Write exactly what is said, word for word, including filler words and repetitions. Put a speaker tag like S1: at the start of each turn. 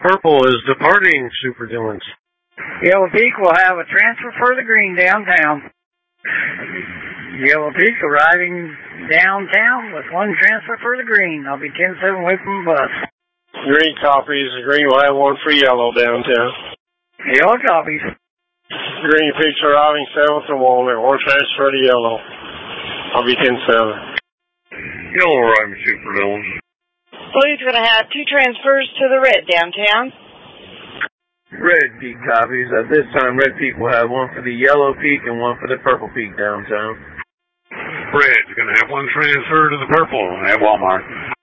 S1: Purple is departing, Super Dylan.
S2: Yellow Peak will have a transfer for the green downtown. Yellow Peak arriving downtown with one transfer for the green. I'll be ten seven away from the bus.
S1: Green copies. The green will have one for yellow downtown.
S2: Yellow copies.
S1: Green Peaks arriving seventh and Walnut. One transfer to yellow. I'll be ten seven.
S3: Yellow arriving, Super Dylan.
S4: Blue's going to have two transfers to the red downtown.
S5: Red Peak copies. At this time, Red Peak will have one for the Yellow Peak and one for the Purple Peak downtown.
S3: Red's going to have one transfer to the purple at Walmart.